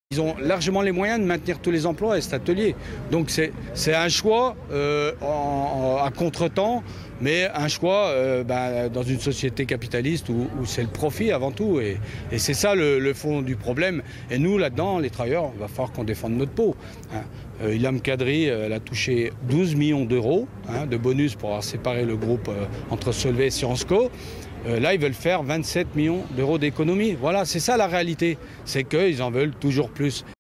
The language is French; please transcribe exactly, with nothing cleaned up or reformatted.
Ils ont largement les moyens de maintenir tous les emplois à cet atelier. Donc c'est un choix euh, en, en, à contre-temps, mais un choix euh, ben, dans une société capitaliste où, où c'est le profit avant tout. Et, et c'est ça le, le fond du problème. Et nous, là-dedans, les travailleurs, il va falloir qu'on défende notre peau. Hein. Euh, Ilham Kadri, elle a touché douze millions d'euros hein, de bonus pour avoir séparé le groupe euh, entre Solvay et Sciences Co. Euh, là, ils veulent faire vingt-sept millions d'euros d'économie. Voilà, c'est ça la réalité. C'est qu'ils en veulent toujours plus.